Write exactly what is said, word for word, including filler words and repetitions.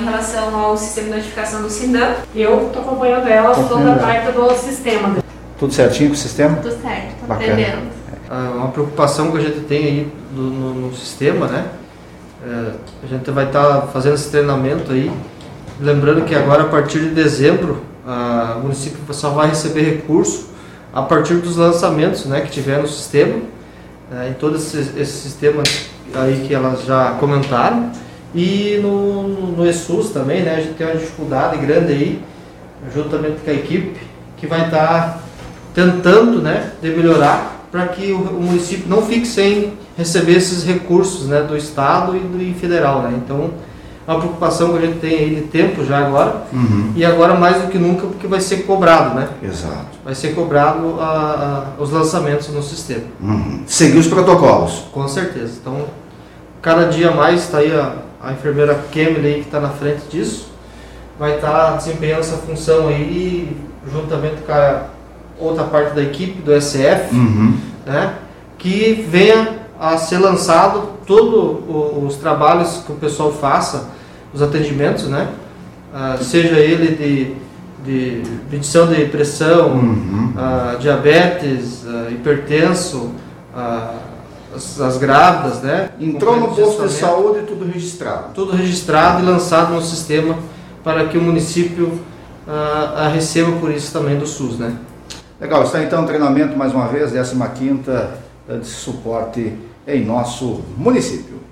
relação ao sistema de notificação do Sindam. Eu estou acompanhando ela toda a parte do sistema. Tudo certinho com o sistema? Tudo certo, estou Bacana. aprendendo. Uma preocupação que a gente tem aí do, no, no sistema, né? É, a gente vai estar tá fazendo esse treinamento aí, lembrando que agora a partir de dezembro a, o município só vai receber recurso a partir dos lançamentos, né, que tiver no sistema, é, em todos esses, esses sistemas aí que elas já comentaram, e no, no, no ESUS também, né, a gente tem uma dificuldade grande aí, juntamente com a equipe, que vai estar tá tentando, né, de melhorar para que o, o município não fique sem receber esses recursos, né, do Estado e do federal, né. Então, é uma preocupação que a gente tem aí de tempo já agora, uhum. E agora mais do que nunca, porque vai ser cobrado, né? Exato. Vai ser cobrado a, a, os lançamentos no sistema. Uhum. Seguir os protocolos. Com certeza. Então, cada dia mais está aí a, a enfermeira Kemily aí que está na frente disso, vai estar tá desempenhando essa função aí, juntamente com a outra parte da equipe do S F, uhum. Né? Que venha a ser lançado todos os trabalhos que o pessoal faça, os atendimentos, né? Uh, seja ele de, de medição de pressão, uhum. uh, diabetes, uh, hipertenso, uh, as, as grávidas, né? Entrou no posto de saúde, tudo registrado. Tudo registrado e lançado no sistema para que o município uh, receba por isso também do SUS, né? Legal, está então o treinamento mais uma vez, décima quinta de suporte em nosso município.